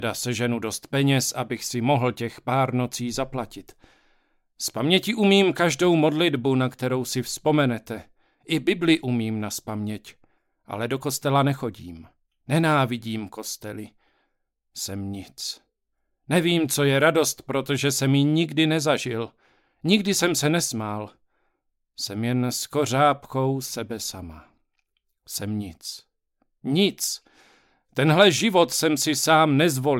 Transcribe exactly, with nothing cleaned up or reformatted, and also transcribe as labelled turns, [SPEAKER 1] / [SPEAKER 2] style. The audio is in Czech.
[SPEAKER 1] seženu dost peněz, abych si mohl těch pár nocí zaplatit. Z paměti umím každou modlitbu, na kterou si vzpomenete. I Bibli umím nazpaměť, ale do kostela nechodím. Nenávidím kostely. Jsem nic. Nevím, co je radost, protože jsem ji nikdy nezažil. Nikdy jsem se nesmál. Jsem jen skořápkou sebe sama. Jsem nic. Nic. Tenhle život jsem si sám nezvolil.